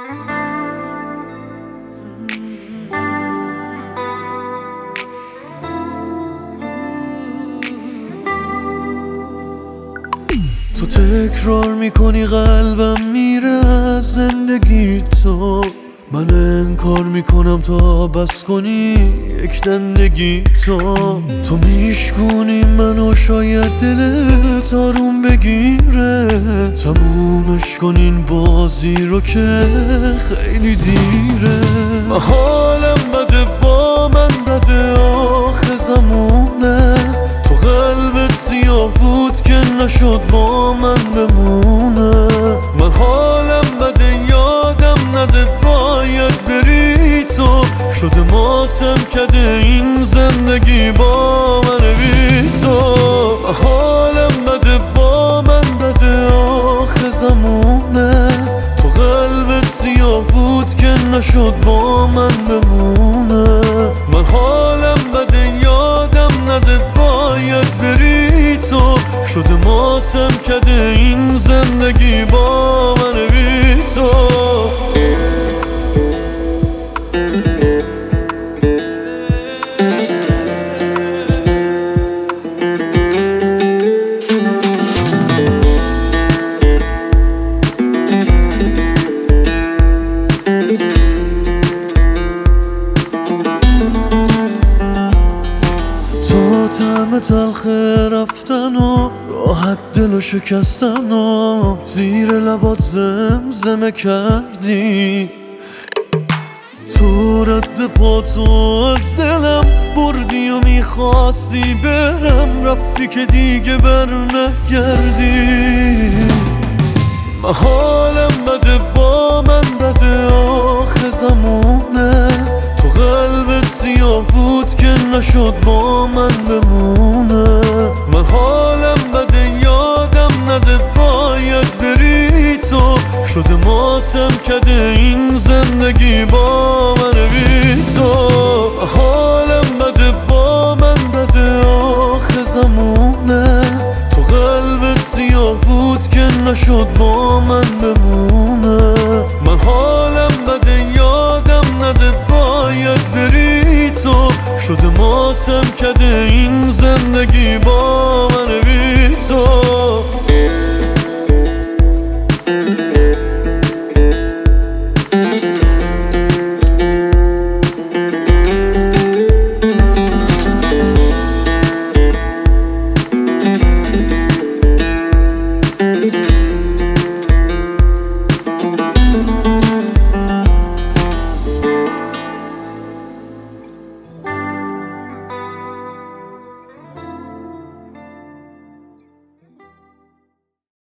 تو تکرار میکنی قلبم میره از زندگی تو، من انکار میکنم تا بس کنی یک دندگی تو میشکونی منو شاید دلت آروم بگیره، تمومش کنین بازی رو که خیلی دیره. من حالم بده با من بده آخه زمونه، تو قلبت سیاه بود که نشد با من بمونه. من حالم بده یادم نده باید بری تو، شده ماتم کده این زندگی با من بی تو. حالم بده با من بده آخه زمونه، تو قلبت سیاه بود که نشد با من بمونه. من حالم بده یادم نده باید بری تو، شده ماتم کده این زندگی با من بی تو. طعم تلخ رفتن و راحت دلو شکستن و زیر لبات زمزمه کردی، تو رد پاتو از دلم بردی و میخواستی برم، رفتی که دیگه بر نگردی. من حالم بده با من بده آخه زمونه، تو قلبت سیاه بود که نشد با من بمونه. من حالم بده یادم نده باید بری تو، شده ماتم کده این زندگی با من بی تو. حالم بده با من بده آخه زمونه، تو قلبت سیاه بود که نشد با من بمونه.